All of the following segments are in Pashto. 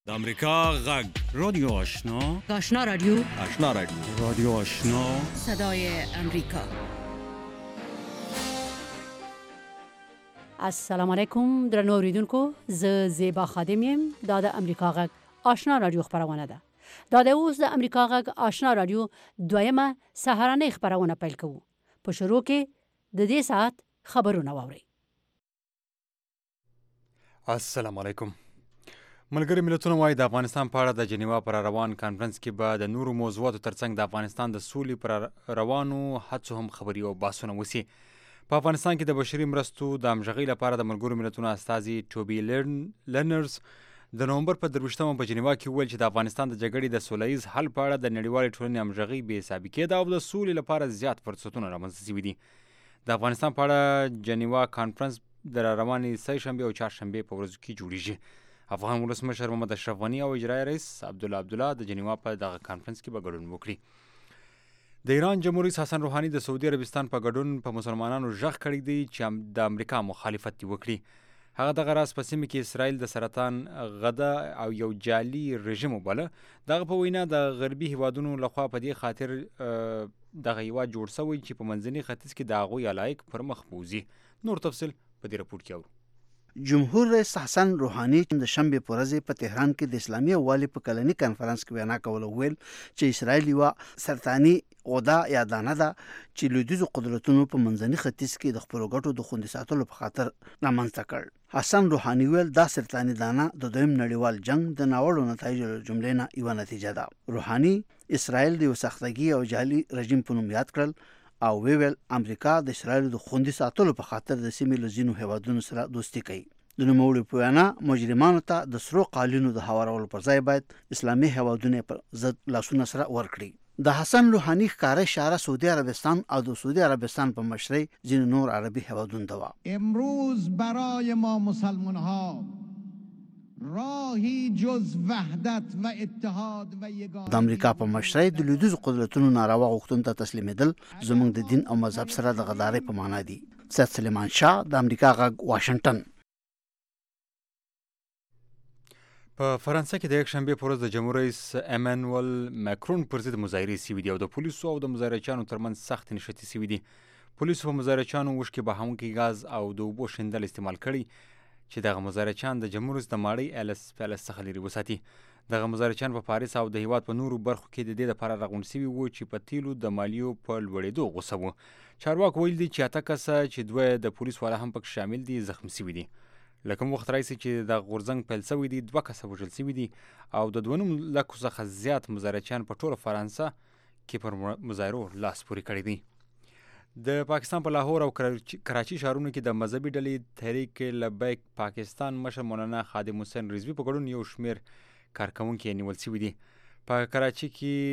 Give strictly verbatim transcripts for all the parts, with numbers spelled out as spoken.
د امریکا غږ رادیو آشنا آشنا رادیو آشنا رادیو رادیو آشنا صدای امریکا. السلام علیکم درنو اوریدونکو، زه زیبا خادم یم. دا د امریکا غږ آشنا رادیو خبرونه ده. دا د اوس د امریکا غږ آشنا رادیو دویمه سهارنۍ خبرونه پیل کوو. په شروع کې د دې ساعت خبرونه واورئ. السلام علیکم. ملګري ملتونه وايي د افغانستان په اړه د جنیوا پر روان کانفرنس کې به د نورو موضوعاتو ترڅنګ د افغانستان د سولې پر روانو هڅو هم خبري او بحثونه وشي. په افغانستان کې د بشري مرستو د همغږۍ لپاره د ملګرو ملتونو استازي ټوبي لرنرز د نومبر په درویشتمه په جنیوا کې وویل چې د افغانستان د جګړې د سوله ییز حل په اړه د نړیوالې ټولنې همغږۍ بې سابقې ده او د سولې لپاره زیات فرصتونه رامنځته شوي دي. د افغانستان په اړه جنیوا کانفرنس د روانې سه شنبې او چهارشنبې په ورځو کې جوړیږي. افغان ولسمشر محمد اشرف غني او اجرایي رئیس عبدالله عبدالله د جنیوا په دغه کانفرنس کې به ګډون وکړي. د ایران جمهور رئیس حسن روحاني د سعودي عربستان په ګډون په مسلمانانو غږ کړی دی چې د امریکا مخالفت وکړي. هغه دغه راز په سیمه کې اسرائیل د سرطان غده او یو جعلي رژیم وباله. دغه په وینا د غربي هیوادونو لخوا په دې خاطر دغه هیواد جوړ شوی چې په منځني ختیځ کې د هغوی علایق پر مخ بوځي. نور تفصیل په دې راپور کې اورو. جمهور رئیس حسن روحاني د شنبه په ورځ په تهران کې د اسلامي یووالي په کلني کانفرنس کې وینا کوله، ویل چې اسرائیل یو سرطاني غده یا دانه ده چې لویدیځو قدرتونو په منځني ختیځ کې د خپلو ګټو د خوندي ساتلو په خاطر رامنځته کړ. حسن روحاني ویل دا سرطاني دانه د دویم نړیوال جنگ د ناوړو نتایجو جملې نه یوه نتیجه ده. روحاني اسرائیل د یو سختګي او جعلي رژیم په نوم یاد کړل او ویل امریکا د اسرائیل د خوندي ساتلو په خاطر د سیمې له ځینو هیوادونو سره دوستي کوي. د نوموړي په وینا مجرمانو ته د سرو قالینو د هوارولو پر ځای باید اسلامي هیوادونه پر ضد لاسونه سره ورکړي. د حسن روحاني ښکاره اشاره سعودي عربستان او د سعودي عربستان په مشرۍ ځینو نور عربي هیوادونو ته وه. امروز برای ما مسلمان‌ها راهی جز وحدت و اتحاد و یگانگی د امریکا په مشرۍ د لویدیځو قدرتونو ناروا غوښتنو ته تسلیمېدل زموږ د دین او مذهب سره د غدارۍ په معنا دي. سید سلیمان شاه د امریکا غږ واشنگټن. په فرانسه کې د یک شنبې په ورځ د جمهور رئیس امانوئل ماکرون پر ضد مظاهرې شوي دي او د پولیسو او د مظاهرچیانو ترمنځ سختې نښتې شوي دي. پولیسو په مظاهرچیانو اوښکې بهونکی غاز او د اوبو شیندل استعمال کړي چې دغه مظاهرچیان د جمهور رئیس د ماړۍ ایلس پیلس څخه لرې وساتي. دغه مظاهرچیان په پاریس او د هیواد په نورو برخو کې د دې لپاره راغونډ شوي وو چې په تیلو د مالیو په لوړېدو غوسه وو. چارواکو ویل دي چې اته کسه چې دوه د پولیس والا هم پکې شامل دي زخمي شوي دي. له کوم وخت راهیسې چې د غورځنګ پیل شوی دی دوه کسه وژل شوي دي او د دوه نیم لکو څخه زیات مظاهرچیان په ټوله فرانسه کې پر مظاهرو لاس پورې کړی دی. د پاکستان په لاهور او کراچي ښارونو کې د مذهبي ډلې تحریک لبیک پاکستان مشر مولانا خادم حسین رضوي په ګډون یو شمېر کارکوونکي نیول شوي دي. په کراچي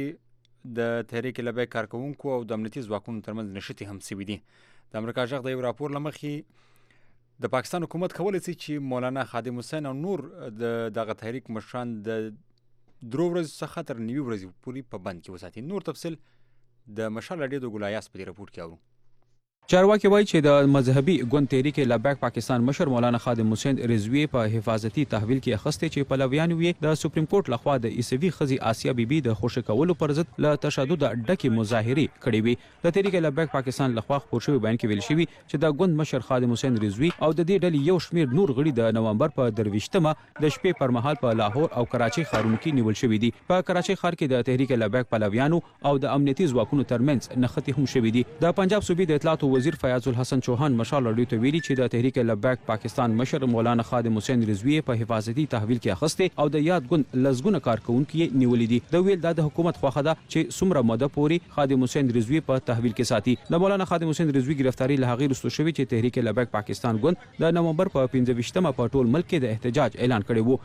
کې د تحریک لبیک کارکوونکو او د امنیتي ځواکونو ترمنځ نښتې هم شوي دي. د امریکا غږ د یو راپور له مخې د پاکستان حکومت کولی شي چې مولانا خادم حسین او نور د دغه تحریک مشران د درو ورځو څخه تر نوي ورځې پورې په بند کې وساتي. نور تفصیل د مشال اډې د ګلایاس په دې راپور کې اورو. چارواکي وایي چې د مذهبي ګوند تحریک لبیک پاکستان مشر مولانا خادم حسین رضوي په حفاظتي تحویل کې اخیستی چې پلویان یې د سپریم کورټ لخوا د عیسوي ښځې آسیا بیبي د خوشي کولو پر ضد له تشدد ډکې مظاهرې کړې وي. د تحریک لبیک پاکستان لخوا خپور شوي بیان کې ویل شوي چې د ګوند مشر خادم حسین رضوي او د دې ډلې یو شمېر نور غړي د نومبر په درویشتمه د شپې پر مهال په لاهور او کراچي ښارونو کې نیول شوي دي. په کراچي ښار کې د تحریک لبیک پلویانو او د امنیتي ځواکونو ترمنځ نښتې هم شوي دي. د پنجاب صوبې د اطلاعاتو وزیر فیاض الحسن چوهان مشال راډیو ته ویلي چې د تحریک لبیک پاکستان مشر مولانا خادم حسین رضوي په حفاظتي تحویل کې اخیستی او د یاد ګوند لسګونه کارکوونکي یې نیولي دي. د ویل دا د حکومت خوښه ده چې څومره موده پورې خادم حسین رضوي په تحویل کې ساتي. د مولانا خادم حسین رضوي گرفتاری له هغې وروسته شوې چې تحریک لبیک پاکستان ګوند د نومبر په پنځه ویشتمه په ټول ملک کې د احتجاج اعلان کړی وو.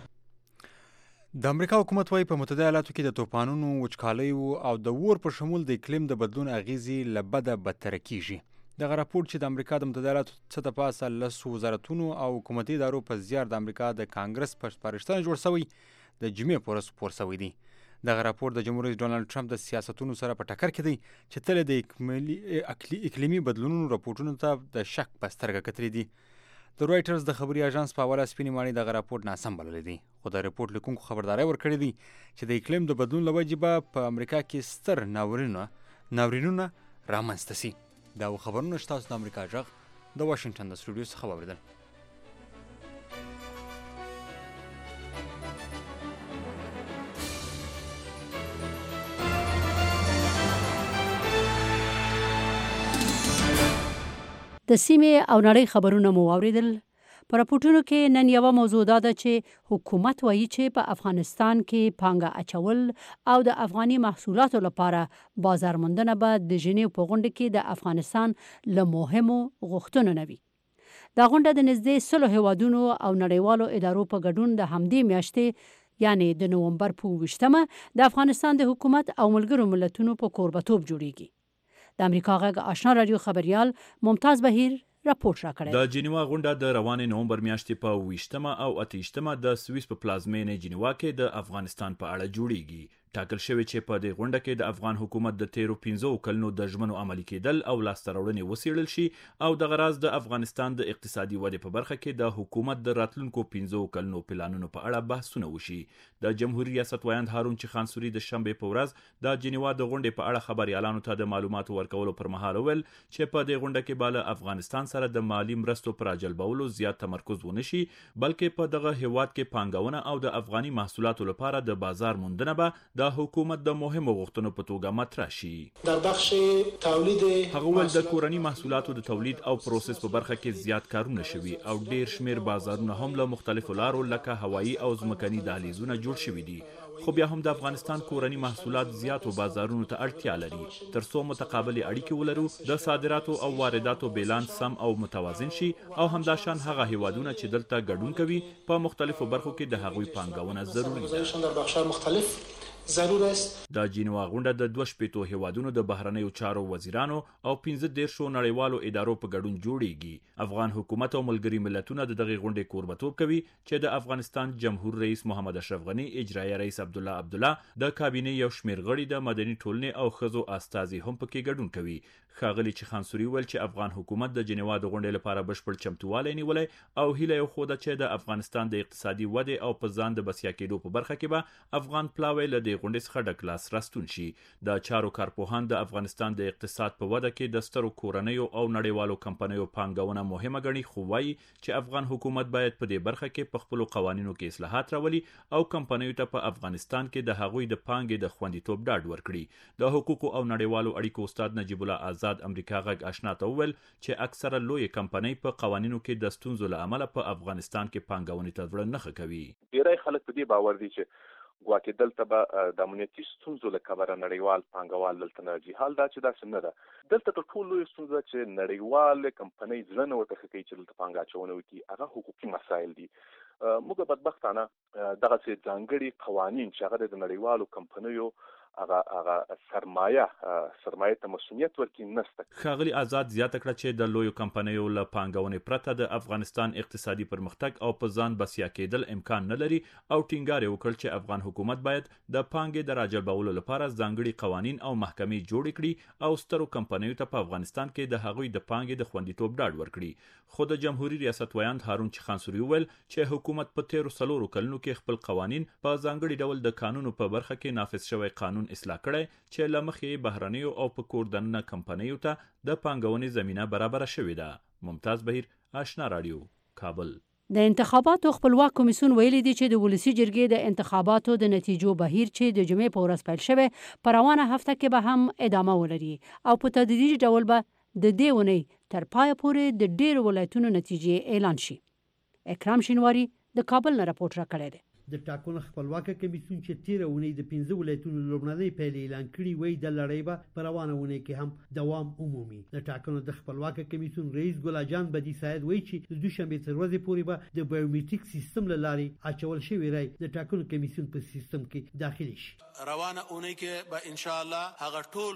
د امریکا حکومت وايي په متحده ایالاتو کې د طوفانونو، وچکالیو او د اور په شمول د اقلیم د بدلون اغیزې له بده بدتره کیږي. دغه راپور چې د امریکا د متحده ایالاتو څخه د پاسه لسو وزارتونو او حکومتي ادارو په زیار د امریکا د کانګرس په سپارښتنه جوړ شوی د جمعې په ورځ خپور شوی دی. دغه راپور د جمهور رئیس ډونالډ ټرمپ د سیاستونو سره په ټکر کې دی چې تل د اقلیمي بدلونونو راپورټونو ته د شک په سترګه کتلي دي. د رويټرز د خبري اژانس په حواله سپینې ماڼۍ دغه راپورټ ناسم بللی دی، خو د راپورټ لیکونکو خبرداری ورکړې دي چې د اقلیم د بدلون له وجې به په امریکا کې ستر ناورینونه ناورینونه رامنځته سي. دا خبرونه چې تاسو د امریکا غږ د واشنگټن د سټوډیو څخه واورېدل. د سیمې او نړۍ خبرونه مو واوریدل. په راپورټونو کې نن یوه موضوع دا ده چې حکومت وایي چې په افغانستان کې پانګه اچول او د افغاني محصولاتو لپاره بازار موندنه به د ژنیو په غونډه کې د افغانستان له مهمو غوښتنو نه وي. دا غونډه د نږدې سلو هیوادونو او نړیوالو ادارو په ګډون د همدې میاشتې یعنی د نومبر په اوویشتمه د افغانستان د حکومت او ملګرو ملتونو په کوربتوب جوړیږي. د امریکا غږ آشنا رادیو خبریال ممتاز بهیر راپورټ راکړی. د جنیوا غونډه د روانې نومبر میاشتې په اوویشتمه او اتهشتمه د سویس په پلازمینې جنیوا کې د افغانستان په اړه جوړیږي. ټاکل شوی چې په دې غونډه کې د افغان حکومت د تیرو پنځو کلونو د ژمنو عملي کېدل او لاسته راوړنې وڅېړل شي او د غراض د افغانستان د اقتصادي ودې په برخه کې د حکومت د راتلونکو پنځو کلونو پلانونو په اړه بحثونه وشي. د جمهوریت ریاست وایند هارون چخانسوري د شنبې په ورځ د جنیوا د غونډې په اړه خبريالانو ته د معلوماتو ورکولو پر مهال ویل چې په دې غونډه کې به له افغانستان سره د مالی مرستو پر راجلبولو زیات تمرکز ونه شي، بلکې په دغه هیواد کې پانګونه او د افغاني محصولاتو لپاره د بازار موندنه به د حکومت د مهمو غوښتنو په توګه مطرح شي. در بخش تولید هغه ول د کورني محصولاتو د تولید او پروسس په برخه کې زیات کارونه شوي او ډیر شمیر بازارونه هم له مختلفو لارو لکه هوایی او ځمکني دهلیزونه جوړ شوي دي. خو بیا هم د افغانستان کورني محصولات زیاتو بازارونو ته اړتیا لري ترڅو متقابل اړیکې ولرو، د صادراتو او وارداتو بیلانس سم او متوازن شي او همداشان هغه هیوادونه چې دلته ګډون کوي په مختلفو برخو کې د هغوی پانګونه ضروري ده. در بخش‌های مختلف ضرور است. د جنیوا غونډه د دوه شپېتو هیوادونو د بهرنیو چارو وزیرانو او پنځه دیرشو نړیوالو ادارو په ګډون جوړیږي. افغان حکومت او ملګري ملتونه د دغه غونډې کوربتوب کوي چې د افغانستان جمهور رئیس محمد اشرف غنی، اجرایي رئیس عبدالله عبدالله، د کابینې یو شمیر غړي، د مدني ټولنې او ښځو استازي هم پکې ګډون کوي. ښاغلي چخانسوري ویل چې افغان حکومت د جنیوا د غونډې لپاره بشپړ چمتووالی نیولی او هیله یې وښوده چې د افغانستان د اقتصادي ودې او په ځان د بسیا کېدو په برخه کې به افغان پلاوی له دې غونډې څخه ډک لاس راستون شي. د چارو کارپوهان د افغانستان د اقتصاد په وده کې د سترو کورنیو او نړیوالو کمپنیو پانګونه مهمه ګڼي، خو وایي چې افغان حکومت باید په دې برخه کې په خپلو قوانینو کې اصلاحات راولي او کمپنیو ته په افغانستان کې د هغوی د پانګې د خوندیتوب ډاډ ورکړي. د حقوقو او نړیوالو اړیکو استاد نجیب الله آزاد امریکا غږ آشنا ته وویل چې اکثره لوی کمپنۍ په قوانینو کې د ستونزو له امله په افغانستان کې پانګونې ته زړه نه ښه کوي. ډیری خلک په دې باور دي چې ګواکې دلته به د امنیتي ستونزو له کبله نړیوال پانګوال دلته نه راځي. حال دا چې داسې نه ده. دلته تر ټولو لویه ستونزه چې نړیوالې کمپنۍ زړه نه ورته ښه کوي چې دلته پانګه اچونه وکړي، هغه حقوقي مسایل دي. موږ بدبختانه دغسې ځانګړي قوانین چې هغه د نړیوالو کمپنیو هغه هغه سرمایه سرمایه ته مسؤلیت ورکړي نشته. ښاغلي آزاد زیاته کړه چې د لویو کمپنیو له پانګونې پرته د افغانستان اقتصادي پرمختګ او په ځان بسیا کېدل امکان نه لري او ټینګار یې وکړ چې افغان حکومت باید د پانګې د راجلبولو لپاره ځانګړي قوانین او محکمې جوړې کړي او سترو کمپنیو ته په افغانستان کې د هغوی د پانګې د خوندیتوب ډاډ ورکړي. خو د جمهوریت ریاست وایند هارون چخانسوري وویل چې حکومت په تیرو څلورو کلونو کې خپل قوانین په ځانګړي ډول د قانونو په برخه کې نافذ شوی قانون اصلاح کړی چې له مخې بهرنیو او په کور دننه کمپنیو ته د پانګونې زمینه برابره شوې ده. ممتاز بهیر، آشنا رادیو، کابل. د انتخاباتو خپلواک کمیسیون ویلي دی چې د ولسی جرګې د انتخاباتو د نتیجو بهیر چې د جمعې په ورځ پیل شوی په روانه هفته کې به هم ادامه ولري او په تدریجي ډول به د دې اونۍ تر پایه پورې د ډېرو ولایتونو نتیجې اعلان شي. اکرام شینواری د کابل نه راپورټ راکړی دی. د ټاکنو خپلواکه کمیسیون چې تیره اونۍ د پنځه ولایتونو لومړنۍ پایلې اعلان کړي وایي د لړۍ به په روانه اونۍ کې هم دوام ومومي. د ټاکنو د خپلواکه کمیسیون رئیس ګلاجان بدی سعید وایي چې د دوشنبې تر ورځې پورې به د بایومیټریک سیستم له لارې اچول شوی رای د ټاکنو کمیسیون په سیستم کې داخلي شي. روانه اونۍ کې به ان شاء الله هغه ټول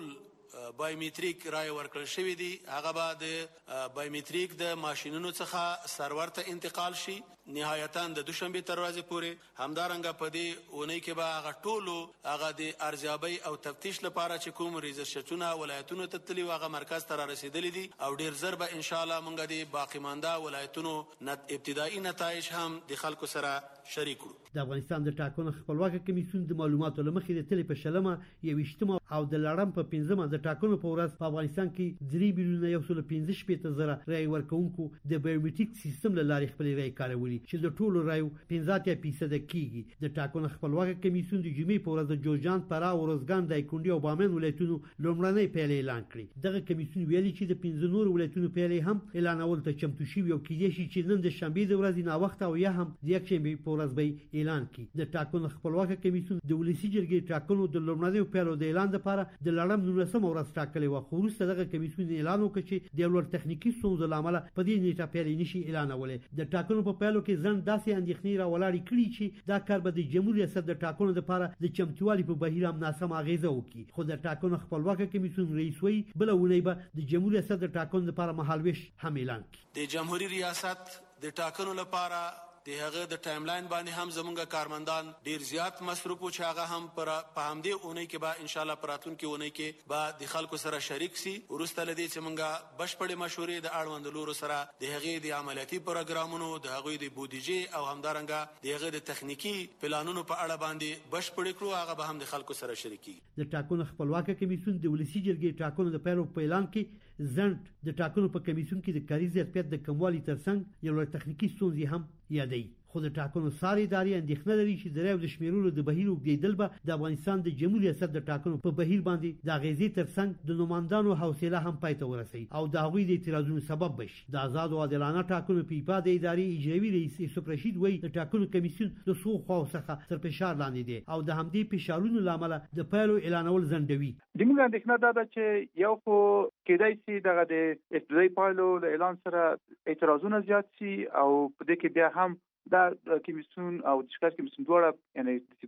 بایومټریک رای ورکړل شوی دی هغه به د بایومټریک د ماشینونو څخه سرور ته انتقال شي نهایتاً د دوشنبه تر ورځې پورې همدارنګه په دې اونۍ کې به هغه ټولو هغه د ارزیابۍ او تفتیش لپاره چې کوم ریزرچونه ولایتونو ته تللي هغه مرکز ته را رسیدلي دي او ډیر زر به ان شاء الله مونږ د باقی مانده ولایتونو ابتدایي نتایج هم د خلکو سره شریک کړو. د افغانستان د ټاکنو خپلواکه کمیسیون د معلوماتو لمخې د تلې په شلمه یویشتمه او د لړم په پنځمه د ټاکنو په ورځ په افغانستان کې درې میلیونه یو سل پنځه شپېته زره رای ورکوونکو د بایومټریک سیستم له لارې خپل رای کارولي چې د ټولو رایو پنځه اتیا فیصد کیږي. د ټاکنو خپلواکه کمیسیون د جمعې په ورځ د جوزجان، فراه، ورزګان، دایکنډي او بامیان ولایتونو لومړنۍ پیلې اعلان کړې. دغه کمیسیون ویلي چې د پنځه نور ولایتونو پیلې هم اعلانول ته چمتو شوي او کېدای شي چې نن د شنبې د ورځې ناوخته او یا هم د یکشنبې په ورځ به اعلان کړي. د ټاکنو خپلواکه کمیسیون د ولسی جرګې ټاکنو د لومړنیو پیلو د اعلان لپاره د لړم نولسمه ورځ ټاکلې وه، خو وروسته دغه کمیسیون اعلان وکړ چې د لوړ تخنیکي ستونزو له امله په دې نیټه پیلې نشي اعلانولی. د ټاکنو په پیلو کې ځنډ داسې اندېښنې راولاړې کړي چې دا کار به د جمهور ریاست د ټاکنو لپاره د چمتووالي په بهیر هم ناسمه اغېزه وکړي. خو د ټاکنو خپلواکه کمیسیون رئیس وایي بله اونۍ به د جمهور ریاست د ټاکنو لپاره مهالویش هم اعلان کړي. د جمهوریت ریاست د ټاکنو لپاره د هغه د ټایم لاین باندې هم زمونږ کارمندان ډیر زیات مصروف او چې هغه هم پر په همدې اونۍ کې به ان شاء الله پراتون کې اونۍ کې به د خلکو سره شریک سي. ورسته لدی چې مونږه بشپړې مشورې د اړوند لورو سره د هغه د عملیاتي پروګرامونو د هغه د بودیجې او همدارنګه د هغه د تخنیکی پلانونو په اړه باندې بشپړې کړو هغه به هم د خلکو سره شریکي. د ټاکنو خپلواکه کمیسیون د ولسی جرګې ټاکنو د پیلو په اعلان کې ځنډ د ټاکنو په کمیسیون کې د کاري ظرفیت د کموالي ترڅنګ یو لوی تخنیکی ستونزې هم یادوي. خو د ټاکنو ساري ادارې اندېښنه لري چې د رایو د شمیرلو د بهیر اوږدېدل به د افغانستان د جمهور ریاست د ټاکنو په بهیر باندې د اغېزې ترڅنګ د نوماندانو حوصله هم پای ته ورسوي او د هغوی د اعتراضونو سبب بشي. د آزاد او عادلانه ټاکنو په ایپا د ادارې اجرایي رئیس یوسف رشید وایي د ټاکنو کمیسیون د څو خواو څخه تر فشار لاندې دی او د همدې فشارونو له امله د پیلو اعلانول ځنډوي. د موږ اندېښنه دا ده چې یو خو کېدای شي دغه د ابتدایي پایلو له اعلان سره اعتراضونه زیات شي او په دې کې بیا هم دا کمیسیون او د شکایت کمیسیون دواړه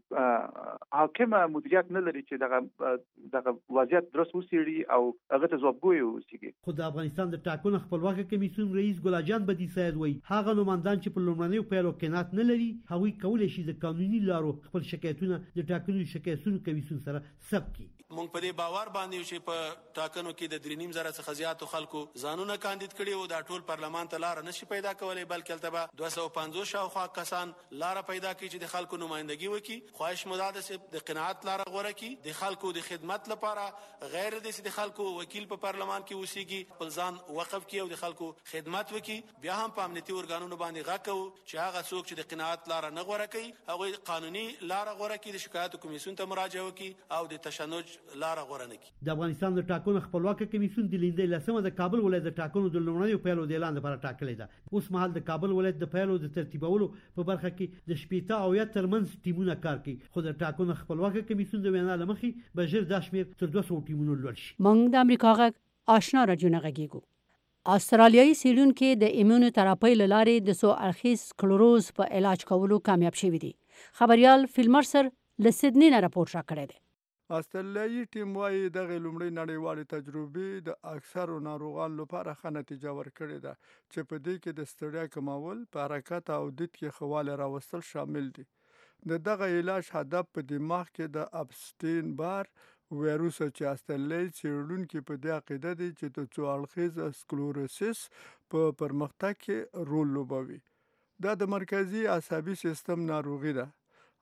یعنی حاکمه مدیریت نه لري چې دغه دغه وضعیت درست وڅېړي او هغه ته ځوابګوی واوسي. خو د افغانستان د ټاکنو خپلواکه کمیسیون رئیس ګلاجان بدی سید وایي هغه نوماندان چې په لومړنیو پیلو قناعت نه لري هغوی کولی شي د قانوني لارو خپل شکایتونه د ټاکنو شکایتونو کمیسیون سره ثبت کړي. مونږ په دې باور باندې چې په ټاکنو کې د درې نیم زره څخه زیاتو خلکو ځانونه کاندید کړي او دا ټول پارلمان ته لار نشي پیدا کولی بلکې هلته به دوه سوه پنځوس شاوخوا کسان لار پیدا کړي چې د خلکو نمائندګي وکړي. خواهش مو دا ده چې د قناعت لار غوره کړي د خلکو د خدمت لپاره غیر د د خلکو وکیل په پارلمان کې اوسېږي خپل ځان وقف کړي او د خلکو خدمت وکړي. بیا هم په امنیتي ارګانونو باندې غږ کوو چې هغه څوک چې د قناعت لار نه غوره کوي هغوی قانوني لار غوره کړي د شکایاتو کمیسیون ته مراجعه وکړي او د تشنج لار غوره نه کړي. د افغانستان د ټاکنو خپلواکه کمیسیون د لیندۍ لسمه د کابل ولایت د ټاکنو د لومړنیو پیلو د اعلان لپاره ټاکلې ده. اوس مهال د کابل ولایت د پیلو د ترتیبولو په برخه کې د شپېته او یا ترمنځ ټیمونه کار کوي خو د ټاکنو خپلواکه کمیسیون د وینا له مخې به ژر دا شمېر تر دوه سوه ټیمونو لوړ شي. موږ د امریکا غږ آشنا راډیو نه غږیږو. استرالیایي څېړونکي د ایمونو تراپۍ له لارې د څو اړخیز سکلروز په علاج کولو کامیاب شوي دي. خبریال فیل مرسر له سیدني نه راپورټ راکړی دی. استرالیایي ټیم وایي دغه لومړۍ نړیوالې تجربې د اکثرو ناروغانو لپاره ښه نتیجه ورکړې ده چې په دې کې د ستړیا کمول، په حرکت او دید کې ښه والی راوستل شامل دي. د دغه علاج هدف په دماغ کې د ابسټین بار ویروس چې استرالیایي څېړونکي په دې عقیده دي چې د څو اړخیز سکلروسس په پرمختګ کې رول لوبوي. دا د مرکزي عصبي سیستم ناروغي ده.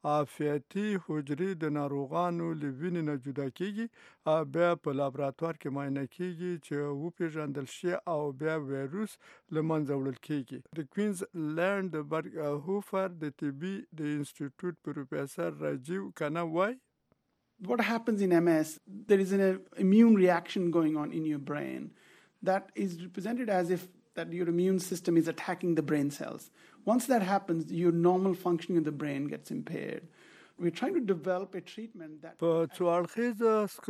عافیتي حجرې د ناروغانو له وینې نه جدا کېږي او بیا په لابراتوار کې معاینه کېږي چې وپېژندل شي او بیا ویروس له منځه وړل کېږي. د کوینزلینډ د برګهوفر د طبي د انسټیټیوټ پروفیسر راجیو کنا وایي What happens in M S, there is an immune reaction going on in your brain that is represented as if that your immune system is attacking the brain cells. Once that happens, your normal functioning of the brain gets impaired. We're trying to develop a treatment that... په څو اړخیز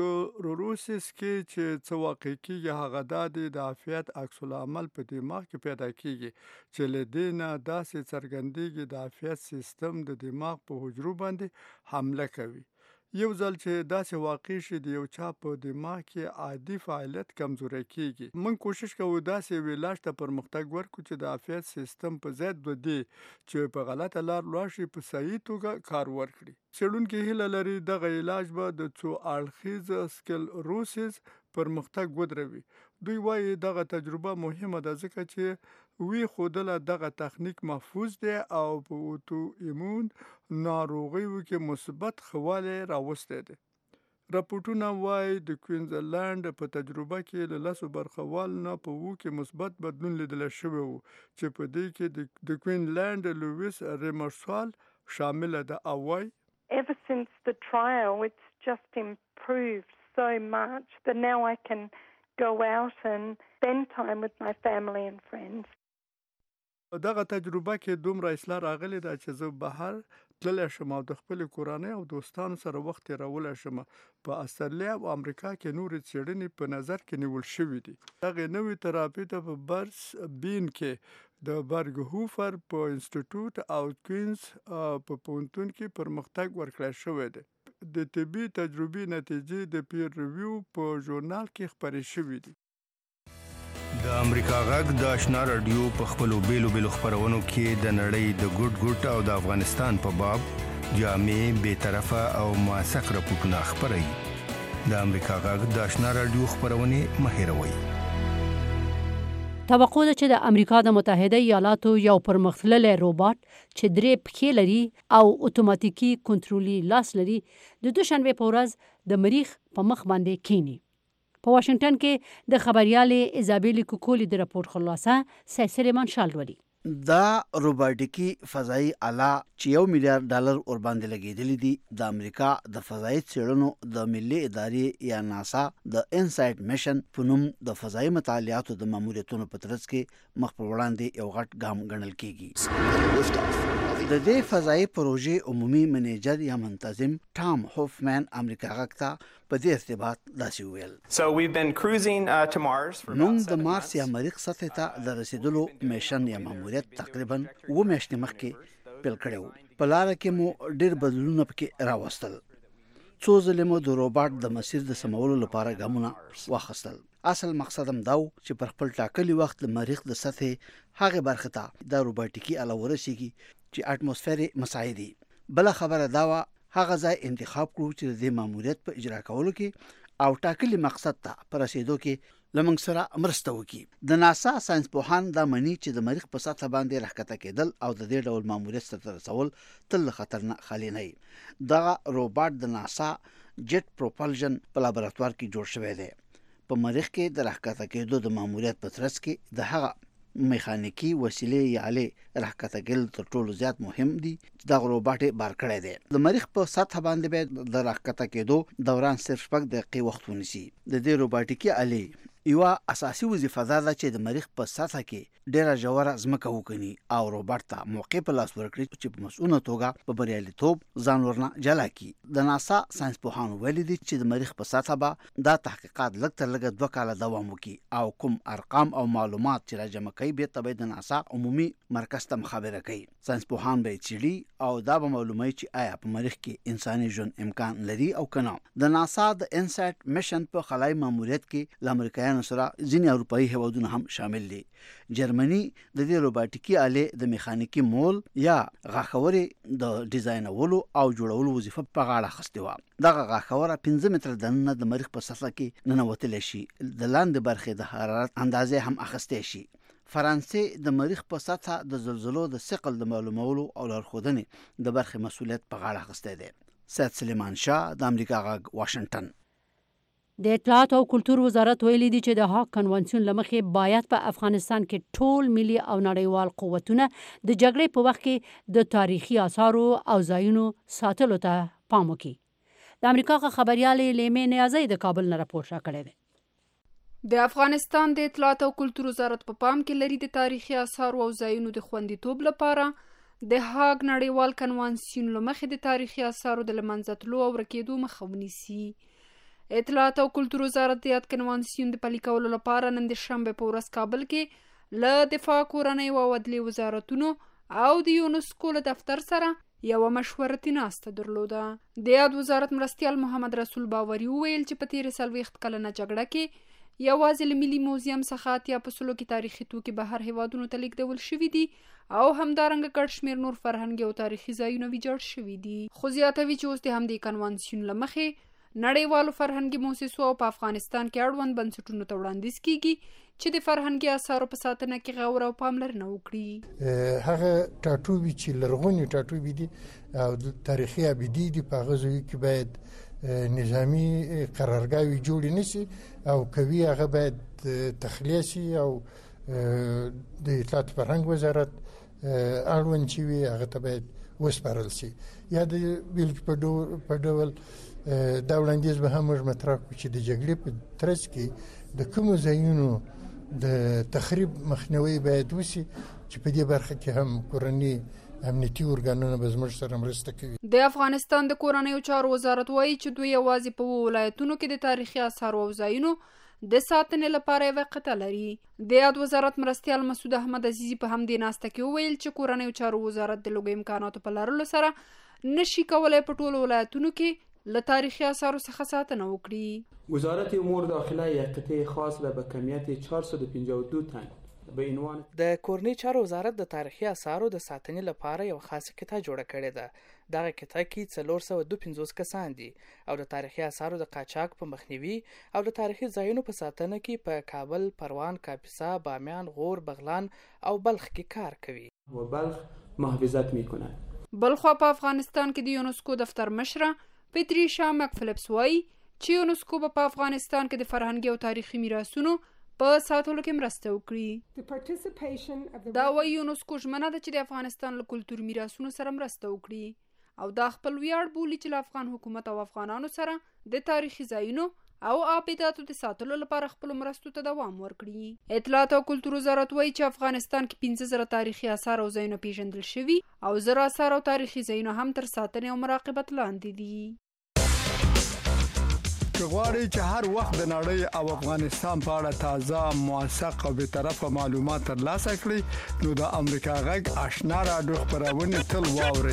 سکلروسس کې چې څه واقع کېږي هغه دا دی د عافیت عکس العمل په دماغ کې پیدا کېږي چې له دې نه داسې څرګندېږي د عافیت سیستم د دماغ په حجرو باندې حمله کوي. یو ځل چې داسې واقع شي د یو چا په دماغ کې عادي فعالیت کمزوری کیږي. موږ کوشش کوو داسې یو علاج ته پرمختګ ورکړو چې د عافیت سیستم په ضد ودی چې په غلطه لار لاړ شي په صحیح توګه کار ورکړي. څېړونکي هیله لري دغه علاج به د څو اړخیز سکلروسیس پرمختګ ودروي. دوی وایي دغه تجربه مهمه ده ځکه چې وی خودله دغه تخنیک محفوظ دی او په اوتو ایمون ناروغیو کې مثبت خواله راوستی دی. راپورټونه وایي د کوینزلند په تجربه کې له لسو برخوال نه په وو کې مثبت بدلون لیدل شوی وو چې په دې کې د کوینزلند لویس ریمرسوال شامل ده او وایي Ever since the trial, it's just improved so much that now I can go out and spend time with my family and friends. دغه تجربه کې دومره اصلاح راغلی ده چې زه بهر تللی شم او د خپلې کورنۍ او دوستانو سره وخت تېرولی شم. په استرالیا او امریکا کې نورې څېړنې په نظر کې نیول شوي دي. دغې نوې تراپي ته په برس بین کې د برګهوفر په انسټیټیوټ او کوینز په پوهنتون کې پرمختګ ورکړی شوی دی. د طبي تجربې نتیجې د پیر ریویو په ژورنال کې خپرې شوي دي. د امریکا غږ د آشنا رادیو په خپلو بیلو بیلو خپرونو کې د نړۍ د ګډ ګډ او د افغانستان په باب جامع بې طرفه او موثق راپورټونه خپروي. د امریکا غږ د آشنا رادیو خپرونې مه هېروئ. توقع ده چې د امریکا د متحده ایالاتو یو پرمختللی روباټ چې درې پښې لري او اتوماتیکي کنټرولي لاس لري د دوشنبه په ورځ د مریخ په مخ باندې کینی. په واشنگټن کې د خبريالې ایزابیل کوکولی د راپور خلاصه سیسلیمان شالوري. دا روباټیکي فضایي آله چې یو میلیارډ ډالر ور باندې لګېدلې دي د امریکا د فضایي څېړنو د ملي ادارې یا ناسا د انسایټ میشن په نوم د فضایي مطالعاتو د ماموریتونو په ترڅ کې مخ په وړاندې یو غټ ګام ګڼل کېږي. د دې فضایي پروژې عمومي منیجر یا منتظم ټام هوفمن امریکا غږ ته په دې ارتباط داسې وویل. So we've been cruising uh, to Mars for موږ د مارس یا مریخ سطح ته د رسیدلو میشن یا ماموریت تقریبا اوه میاشتې مخکې پیل کړی وو. په لاره کې مو ډېر بدلونونه پکې راوستل. څو ځلې مو د روباټ د مسیر د سمولو لپاره ګامونه واخیستل. اصل مقصد هم دا و چې پر خپل ټاکلي وخت د مریخ د سطح هغې برخې ته د روباټیکي آله ورسیږي چې اټموسفیر یې مساعدي. بله خبره دا وه هغه ځای انتخاب کړو چې د دې ماموریت په اجرا کولو کې او ټاکلي مقصد ته په رسیدو کې له موږ سره مرسته وکړي. د ناسا ساینس پوهان دا مني چې د مریخ په سطح باندې راښکته کېدل او د دې ډول ماموریت سرته رسول تل له خطر نه خالي نه وي. دغه روباټ د ناسا جیټ پروپلژن په لابراتوار کې جوړ شوی دی. په مریخ کې د راښکته کېدو د ماموریت په ترڅ کې د هغه میخانیکي وسیلې یا آلې راښکته کېدل تر ټولو زیات مهم دي چې دغه روباټ یې بار کړی دی. د مریخ په سطح باندې باید د راښکته کېدو دوران صرف شپږ دقیقې وخت ونیسي. د دې روباټیکي آلې یوه اساسي وظیفه دا ده چې د مریخ په سطح کې ډېره ژوره ځمکه وکني او روباټ ته موقع په لاس ورکړي چې په مسؤونه توګه په بریالیتوب ځان ورنه جلا کړي. د ناسا ساینس پوهانو ویلي دي چې د مریخ په سطح به دا تحقیقات لږ تر لږه دوه کاله دوام وکړي او کوم ارقام او معلومات چې راجمع کوي بېرته به د ناسا عمومي مرکز ته مخابره کوي. ساینس پوهان به یې څېړي او دا به معلوموي چې آیا په مریخ کې انساني ژوند امکان لري او که نه. د ناسا د انسایټ میشن په خلایي ماموریت کې له امریکایانو سره ځینې اروپایي هیوادونه هم شامل دي. جرمني د دې روباټیکي آلې د میخانیکي مول یا غاښورې د ډیزاینولو او جوړولو وظیفه په غاړه اخیستې وه. دغه غاښوره پنځه متره دننه د مریخ په سطح کې ننوتلی شي. د لاندې برخې د حرارت اندازې هم اخیستی شي. فرانسې د مریخ په سطح د زلزلو د ثقل د معلومولو او لارښودنې د برخې مسؤلیت په غاړه اخیستی دی. سید سلیمان شاه د امریکا غږ واشنګټن. د اطلاعات او کلتور وزارت ویلي دی چې د هاګ کنوانسیون له مخې باید په افغانستان کې ټول ملي او نړیوال قوتونه د جګړې په وخت کې د تاریخي آثارو او ځایونو ساتلو ته پام وکړي. د امریکا خبريالې لیمې نیازی د کابل نه راپور راکړی دی. د افغانستان د اطلاعات او کلتور وزارت په پام کې لري د تاریخي آثارو او ځایونو د خوندیتوب لپاره د هاګ نړیوال کنوانسیون له مخې د تاریخي آثارو د له منځه تلو او ورکېدو مخه ونیسي. اطلاعات او کلتور وزارت د یاد کنوانسیون د پلي کولو لپاره نن د شنبه په ورځ کابل کې له دفاع کورنۍ او عدلیې وزارتونو او د یونسکو له دفتر سره یو مشورتي ناسته درلوده. د یاد وزارت مرستیال محمد رسول باوري وویل چې په تیر څلوېښت کلنه جګړه کې یوازې له ملي موزیم څخه اتیا په سلو کې تاریخي توکي بهر هیوادونو ته لیږدول شوي دي او همدارنګه ګډ شمېر نور فرهنګي او تاریخي ځایونه ویجاړ شوي دي. خو زیاتوي چې اوس د همدې کنوانسیون له مخې نړیوالو فرهنګي موسسو او په افغانستان کې اړوند بنسټونو ته وړاندیز کیږي چې د فرهنګي اثارو په ساتنه کې غور او پاملرنه وکړي. هغه ټاټوبي چې لرغوني ټاټوبي دي او تاریخي ابدي دي په هغه ځای کې باید نظامی قرارګاوي جوړ نشي او کوي هغه باید تخلیه شي او د اطلاعات فرهنګ وزارت اړوند چې وي هغه ته باید وسپارل شي. یا د بیلګې په ډول دا وړاندیز به هم موږ مطرح کړو چې د جګړې په ترڅ کې د کومو ځایونو د تخریب مخنیوي باید وشي چې په دې برخه کې هم کورني امنیتي ارګانونه به زموږ سره مرسته کوي. د افغانستان د کورنیو چارو وزارت وایي چې دوی یوازې په اووه ولایتونو کې د تاریخي اثارو او ځایونو د ساتنې لپاره یوه قطعه لري. د یاد وزارت مرستیال مسعود احمد عزیزي په همدې ناسته کې وویل چې کورنیو چارو وزارت د لږو امکاناتو په لرلو سره نشي کولی په ټولو ولایتونو کې له تاریخي اثارو څخه ساتنه وکړي. وزارت امور داخله یک قطعه خاص را به کمیت چهارصد و پنجاه و دو تن به عنوان د کورنۍ چارو وزارت د تاریخي اثارو د ساتنې لپاره یو خاصه قطعه جوړه کړې ده. دغه قطعه کې څلور سوه دوه پنځوس کسان دي او د تاریخي اثارو د قاچاق په مخنیوي او د تاریخي ځایونو په ساتنه کې په کابل، پروان، کاپیسا، بامیان، غور، بغلان او بلخ کې کار کوي و بلخ محافظت میکنه. بلخوا په افغانستان کې د یونسکو دفتر مشره پیتریشا مکفلپس وایي چې یونسکو په افغانستان کې د فرهنګي او تاریخي میراثونو په ساتلو کې مرسته وکړي. دا وایي یونسکو ژمنه ده چې د افغانستان له کلتوري میراثونو سره مرسته وکړي او دا خپل ویاړ بولي چې له افغان حکومت او افغانانو سره د تاریخي ځایونو او آباداتو د ساتلو لپاره خپل مرستو ته دوام ورکړي. اطلاعات او کلتور وزارت وایي چې افغانستان کې پنځه زره تاریخي اثار او ځایونه پیژندل شوي او زره اثار او تاریخي ځایونه هم تر ساتنې او مراقبت لاندې دي. که غواړئ چې هر وخت د نړۍ او افغانستان په اړه تازه، موثق او بیطرفه معلومات ترلاسه کړئ نو د امریکا غږ آشنا راډیو خپرونې تل واورئ.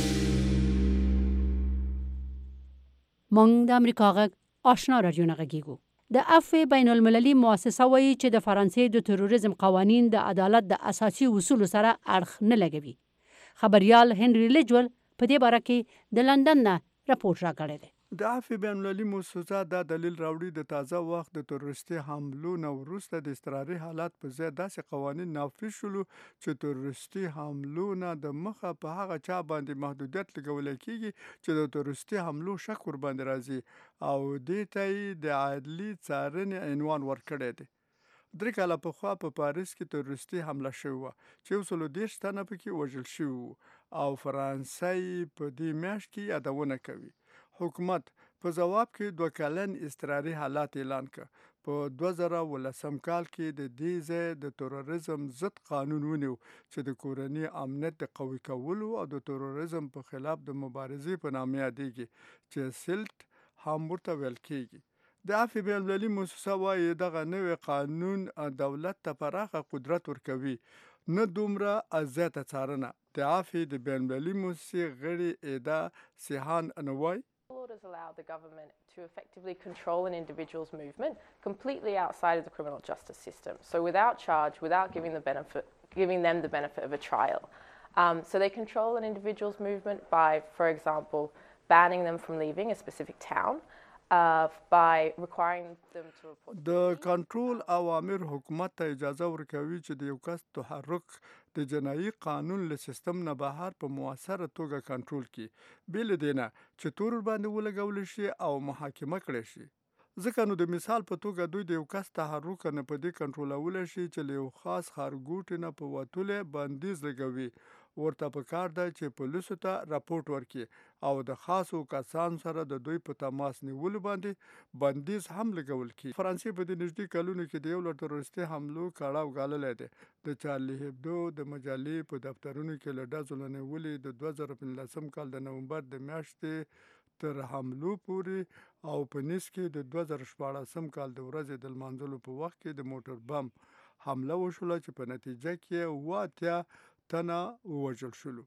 مونږ د امریکا غږ آشنا راډیو نه غږیږو. د عفو بین المللي مؤسسه وایي چې د فرانسې د تروریزم قوانین د عدالت د اساسي اصولو سره اړخ نه لګوي. خبريال هنري لجول په دې باره کې د لندن نه راپور راکړی دی. د عفو بین المللي مؤسسه دا دلیل راوړي د تازه وخت د تروریستي حملو نه وروسته د اضطراري حالات په ځای داسې قوانین نافذ شول چې تروریستي حملو نه د مخه په هغه چا باندې محدودیت لګول کیږي چې د تروریستي حملو شک ور باندې راځي او دې ته د عادلي څارنې عنوان ورکړی دی. درې کاله پخوا په پاریس کې تروریستي حمله شوې وه چې یو سلو دېرش تنه پکې وژل شوي وو او فرانسه په دې میاشت کې یادونه کوي. حکومت په جواب کې دوه کلن اضطراري حالات اعلان کړ. په دوه زره ولسم کال کې د دې ځای د تروریزم ضد قانون ونیو چې د کورني امنیت د قوي کولو او د تروریزم په خلاف د مبارزې په نامه یادېږي چې سلت هم ورته ویل کېږي. د عفو بین المللي مؤسسه وایي دغه نوی قانون دولت ته پراخه قدرت ورکوي، نه دومره زیاته څارنه. د عفو د بین المللي مؤسسې غړي ایدا سیحان نوای Orders allow the government to effectively control an individual's movement completely outside of the criminal justice system. So without charge, without giving the benefit, giving them the benefit of a trial. Um, so they control an individual's movement by, for example, banning them from leaving a specific town. Uh, by requiring them to report. د کنټرول اوامر حکومت ته اجازه ورکوي چې د یو کس تحرک د جنایي قانون له سیستم نه بهر په موثره توګه کنټرول کړي، بې له دې نه چې تور باندې ولګول شي او محاکمه کړي شي. ځکه نو د مثال په توګه دوی د یو کس تحرک نه په دې کنټرولولی شي چې له یو خاص ښارګوټي نه په وتلو بندیز لګوي. ورته پکار ده چې پولیسو ته راپورټ ورکړي او د خاصو کسانو سره د دوی په تماس نیولو باندې بندیز هم لګول کړي. فرانسې په دې نږدې کلونو کې د یو له تروریستي حملو کړاو ګاللی دی. د چارلي هبدو د مجلې په دفترونو کې له ډزو له نیولې د دوه زره پنځلسم کال د نومبر د میاشتې تر حملو پورې او په نیس کې د دوه زره شپاړسم کال د ورځې د لمانځلو په وخت کې د موټر بم حمله وشوله چې په نتیجه کې اووه اتیا تنه ووژل شولو.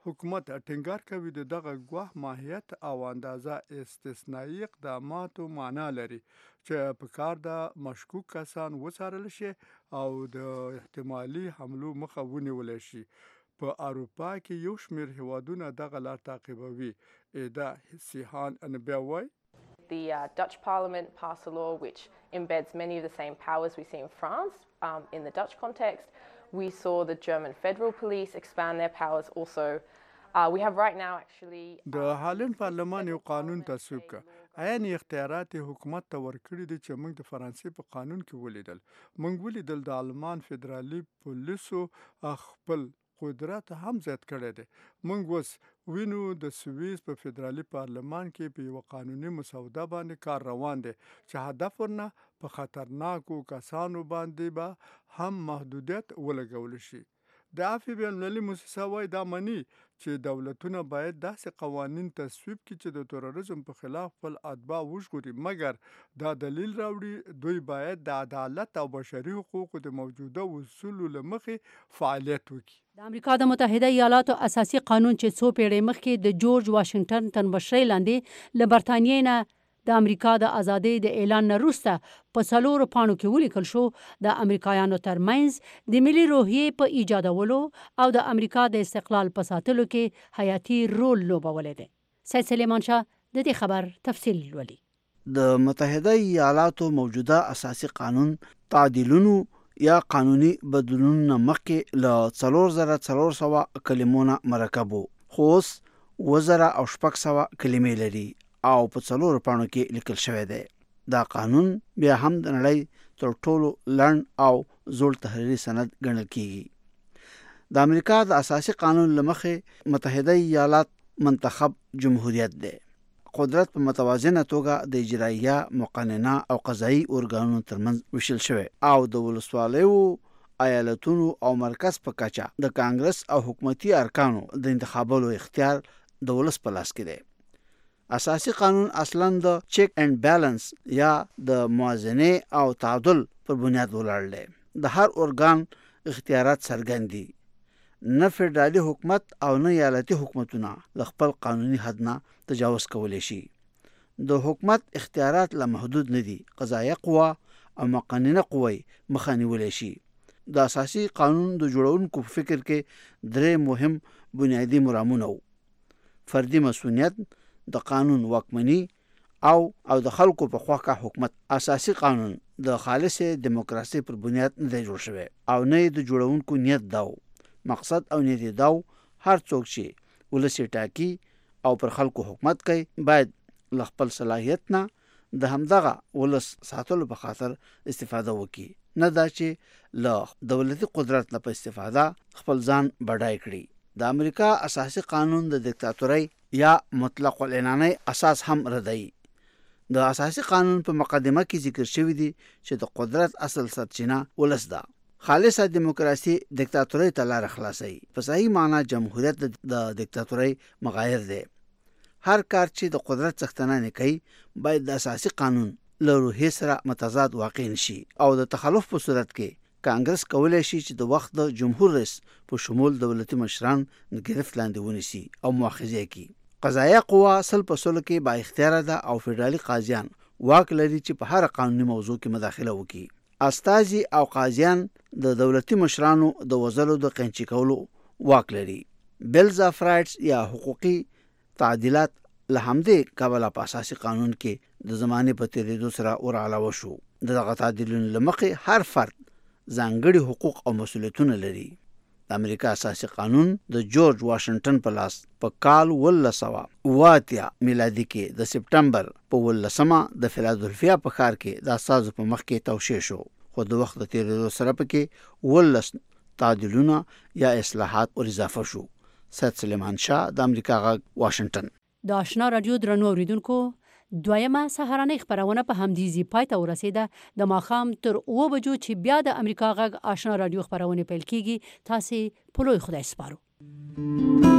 حکومت ټینګار کوي د دغه ګواه ماهیت او اندازه استثنایی اقداماتو معنا لري چې په کار د مشکوک کسان وڅارل شي او د احتمالي حملو مخه ونیول شي. په اروپا کې یو شمېر هیوادونه دغه لار تعقیبوي. ایدا سیحان انبیا وایي The uh, Dutch Parliament passed a law which embeds many of the same powers we see in France um, in the Dutch context. We saw the German Federal Police expand their powers also. Uh, we have right now actually... د هالند پارلمان یو قانون تصویب کړ. عین اختیارات حکومت ته ورکړي دي چې موږ د فرانسې په قانون کې ولیدل. موږ ولیدل د آلمان فدرالي پولیسو خپل قدرت هم زیات کړی دی. موږ اوس وینو د سویس په فدرالي پارلمان کې په یو قانوني مسوده باندې کار روان دی چې هدف ورنه په خطرناکو کسانو باندې به هم محدودیت ولګول شي. د عفو بین المللي موسسه وایي دا مني چې دولتونه باید داسې قوانین تصویب کړي چې د تروریزم په خلاف خپل اتباع وژغوري، مګر دا دلیل راوړي دوی باید د عدالت او بشري حقوقو د موجوده اصولو له مخې فعالیت وکړي. د امریکا د متحده ایالاتو اساسي قانون چې څو پیړۍ مخکې د جورج واشنگټن تر مشرۍ لاندې له برتانیې نه د امریکا د ازادۍ د اعلان نه وروسته په څلورو پاڼو کې ولیکل شو، د امریکایانو ترمنځ د ملي روحیې په ایجادولو او د امریکا د استقلال په ساتلو کې حیاتي رول لوبولی دی. سید سلیمان شاه د دې خبر تفصیل لولي. د متحده ایالاتو موجوده اساسي قانون تعدیلونو یا قانوني بدلونونو مخکې له څلور زره څلور سوه کلمونه مرکب وو، خو اوس اووه زره او شپږ سوه کلمې لري او په څلورو پاڼو کې لیکل شوی دی. دا قانون بیا هم د نړۍ تر ټولو لنډ او زوړ تحریري سند ګڼل کیږي. د امریکا د اساسي قانون له مخې متحده ایالات منتخب جمهوریت دی. قدرت په متوازنه توګه د اجرایه، مقننه او قضایي ارګانونو ترمنځ ویشل شوی او د ولسوالیو، ایالتونو او مرکز په کچه د کانګرس او حکومتي ارکانو د انتخابولو اختیار د ولس په لاس کې دی. اساسي قانون اصلا د چیک اینڈ بیلنس یا د موازنه او تعادل پر بنیاد ولاړ دی. د هر ارګان اختیارات څرګند دي. نه فدرالي حکومت او نه ایالتي حکومتونه له خپل قانوني حد نه تجاوز کولی شي. د حکومت اختیارات لا محدود نه دي. قضایه قوه او مقننه قوه مخه نیولی شي. د اساسي قانون د جوړونکو په فکر کې درې مهم بنیادی مرامونه وو: فردي مسؤلیت، د قانون واکمني او او د خلکو په خواکه حکومت. اساسي قانون د خالص دیموکراسي پر بنیاد نه جوړ شوی او نه د جوړونکو نیت داو. مقصد او نیت داو هر څوک چې ولس ټاکي او پر خلکو حکومت کوي باید له خپل صلاحیت نه د همدغه ولس ساتلو په خاطر استفاده وکړي، نه دا چې له دولتي قدرت نه په استفاده خپل ځان بډای کړي. د امریکا اساسي قانون د دیکتاتورۍ یا مطلق العنانۍ اساس هم ردی. د اساسي قانون په مقدمه کې ذکر شوی دی چې د قدرت اصل سرچینه ولس ده. خالصه دیموکراسي دیکتاتورۍ ته لار خلاصوي. په صحیح معنی جمهوریت د دیکتاتورۍ مغایر دی. هر کار چې د قدرت څښتنانه کوي باید د اساسي قانون له روحیې سره متضاد واقع نشي او د تخلف په صورت کې کانګرس کولای شي چې د وخت د جمهور رئیس په شمول دولتي مشران د گرفت لاندې ونیسي او مؤاخذه کوي. قضایه قوه سل په سلو کې با اختیار ده او فدرالي قاضیان واک لري چې په هر قانوني موضوع کې مداخله وکړي. استازي او قاضیان د دولتي مشرانو د وزلو د قنچي کولو واک لري. بیلز اف رایټس یا حقوقي تعدیلات له همدې کابل په اساسي قانون کې د زمانه په تیریدو سره ور علاوه شو. دغه تعدیلونو لمخې هر فرد ځانګړي حقوق او مسؤلیتونه لري. د امریکا اساسي قانون د جورج واشنگټن په لاس په کال اوولس سوه اوه اتیا میلادي کې د سپټمبر په اوولسمه د فیلادلفیا په ښار کې د اساسو په مخ کې توشیح شو، خو د وخت د تیریدو سره پکې اوولس تعدیلونه یا اصلاحات ور اضافه شو. سید سلیمان شاه د امریکا غږ واشنگټن. د آشنا رادیو درنو اوریدونکو، دویمه سهارنۍ خبرونه په همدې ځای پای ته ورسیده. د ماښام تر اوه بجو چې بیا د امریکا غږ آشنا رادیو خبرونه پیل کیږي، تاسې په لوی خدای سپارو.